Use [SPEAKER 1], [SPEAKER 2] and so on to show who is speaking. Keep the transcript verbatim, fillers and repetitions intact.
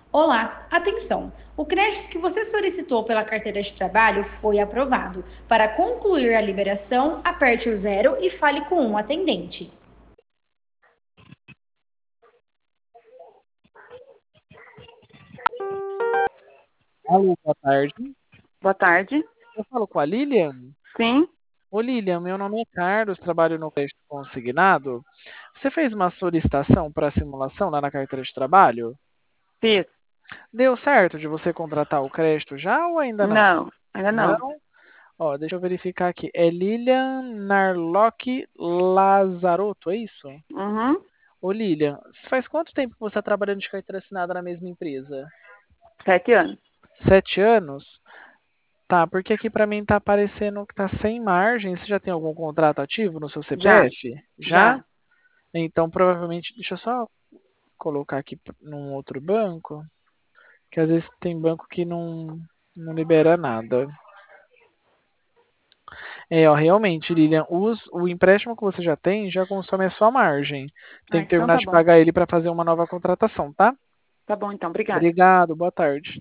[SPEAKER 1] Olá, atenção! O crédito que você solicitou pela carteira de trabalho foi aprovado. Para concluir a liberação, aperte o zero e fale com um atendente.
[SPEAKER 2] Alô, boa tarde.
[SPEAKER 3] Boa tarde.
[SPEAKER 2] Eu falo com a Lilian?
[SPEAKER 3] Sim,
[SPEAKER 2] Ô Lilian, meu nome é Carlos, trabalho no crédito consignado. Você fez uma solicitação para simulação lá na carteira de trabalho?
[SPEAKER 3] fiz.
[SPEAKER 2] Deu certo de você contratar o crédito já ou ainda não?
[SPEAKER 3] Não, ainda
[SPEAKER 2] Não?
[SPEAKER 3] não.
[SPEAKER 2] Ó, deixa eu verificar aqui. É Lilian Narlock Lazarotto, é isso?
[SPEAKER 3] Uhum.
[SPEAKER 2] Ô Lilian, faz quanto tempo que você está trabalhando de carteira assinada na mesma empresa?
[SPEAKER 3] Sete anos.
[SPEAKER 2] Sete anos? Tá, porque aqui pra mim tá aparecendo que tá sem margem. Você já tem algum contrato ativo no seu
[SPEAKER 3] Já,
[SPEAKER 2] C P F? Já?
[SPEAKER 3] já.
[SPEAKER 2] Então provavelmente, deixa eu só colocar aqui p- num outro banco, que às vezes tem banco que não, não libera nada. É, ó, realmente, Lilian, os- o empréstimo que você já tem já consome a sua margem.
[SPEAKER 3] Ah,
[SPEAKER 2] Tem que
[SPEAKER 3] então
[SPEAKER 2] terminar
[SPEAKER 3] tá
[SPEAKER 2] de
[SPEAKER 3] bom.
[SPEAKER 2] pagar ele para fazer uma nova contratação, tá?
[SPEAKER 3] Tá bom então, obrigada.
[SPEAKER 2] Obrigado, boa tarde.